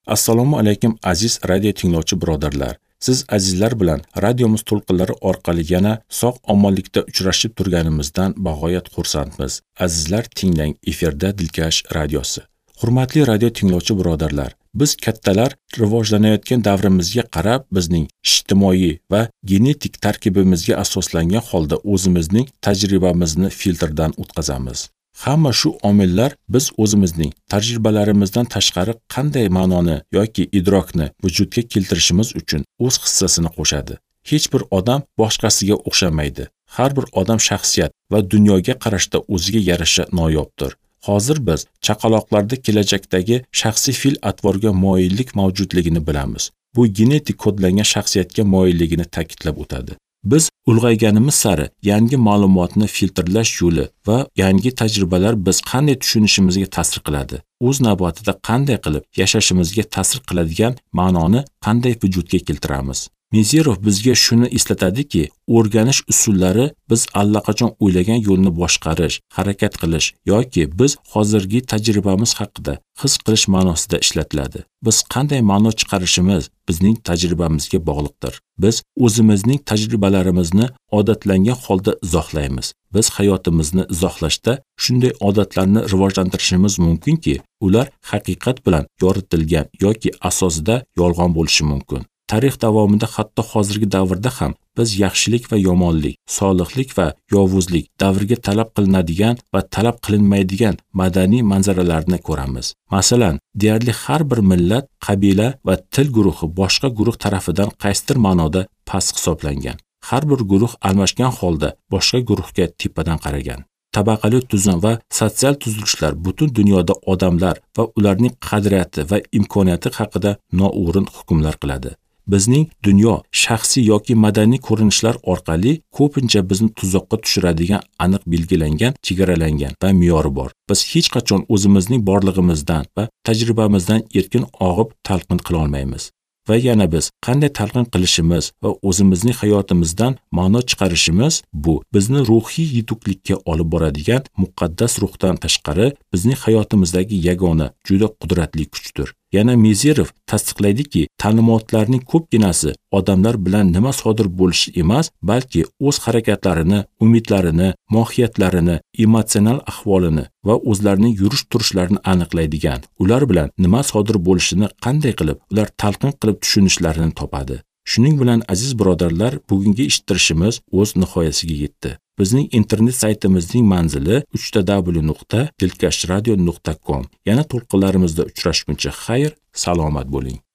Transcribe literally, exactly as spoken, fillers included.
Assalomu alaykum aziz radio tinglovchi birodarlar. Siz azizlar bilan radiomiz to'lqinlari orqali yana sog' omonlikda uchrashib turganimizdan bag'oyat xursandmiz. Azizlar, tinglang, efirda Dilkash radiosi. Hurmatli radio tinglovchi birodarlar, biz kattalar rivojlanayotgan davrimizga qarab bizning ijtimoiy va genetik tarkibimizga asoslangan holda o'zimizning tajribamizni filtrdan o'tkazamiz. Hamma shu omillar biz o'zimizning tajribalarimizdan tashqari qanday ma'noni yoki idrokni vujudga keltirishimiz uchun o'z hissasini qo'shadi. Hech bir odam boshqasiga o'xshamaydi. Har bir odam shaxsiyat va dunyoga qarashda o'ziga yarasha noyobdir. Hozir biz chaqaloqlarda kelajakdagi shaxsiy fe'l-atvorga moyillik mavjudligini bilamiz. Bu genetik kodlangan shaxsiyatga moyilligini ta'kidlab o'tadi. Biz ulg'ayganimiz sari yangi ma'lumotni filtrlash yo'li va yangi tajribalar biz qanday tushunishimizga ta'sir qiladi. O'z navbatida qanday qilib yashashimizga ta'sir qiladigan ma'noni qanday vujudga keltiramiz. Mezerov bizga shuni eslatadiki, o'rganish usullari biz allaqachon o'ylagan yo'lni boshqarish, harakat qilish yoki biz hozirgi tajribamiz haqida his qilish ma'nosida ishlatiladi. Biz qanday ma'no chiqarishimiz bizning tajribamizga bog'liqdir. Biz o'zimizning tajribalarimizni odatlangan holda izohlaymiz. Biz hayotimizni izohlashda shunday odatlarni rivojlantirishimiz mumkinki, ular haqiqat bilan yoritilgan yoki asosida yolg'on bo'lishi mumkin. Tarix davomida hatto hozirgi davrda ham biz yaxshilik va yomonlik, solihlik va yovuzlik davriga talab qilinadigan va talab qilinmaydigan madaniy manzaralarni ko'ramiz. Masalan, deyarli har bir millat, qabila va til guruhi boshqa guruh tarafidan qaysidir ma'noda past hisoblangan. Har bir guruh almashgan holda boshqa guruhga tepadan qaragan. Tabaqali tuzum va sotsial tuzilishlar butun dunyoda odamlar va ularning qadriyati va imkoniyati haqida noo'rin hukmlar qiladi. Bizning dunyo shaxsiy yoki madaniy ko'rinishlar orqali ko'pincha bizni tuzoqqa tushiradigan aniq belgilangan, chegaralangan va me'yori bor. Biz hech qachon o'zimizning borlig'imizdan va tajribamizdan erkin og'ib talqin qila olmaymiz. Va yana biz qanday talqin qilishimiz va o'zimizning hayotimizdan ma'no chiqarishimiz bu bizni ruhiy yetuklikka olib boradigan muqaddas ruhdan tashqari bizning hayotimizdagi yagona juda qudratli kuchdir. Yana Mezerov tasdiqlaydiki, ta'limotlarning ko'pginasi odamlar bilan nima sodir bo'lishi emas, balki o'z harakatlarini, umidlarini, mohiyatlarini, emotsional ahvolini va o'zlarining yurish-turishlarini aniqlaydigan, ular bilan nima sodir bo'lishini qanday qilib, ular talqin qilib tushunishlarini topadi. Shuning bilan aziz birodarlar, bugungi eshittirishimiz o'z nihoyasiga yetdi. Bizning internet saytimizning manzili uch w nuqta dilkashradio nuqta com. Yana to'lqinlarimizda uchrashguncha xayr, salomat bo'ling.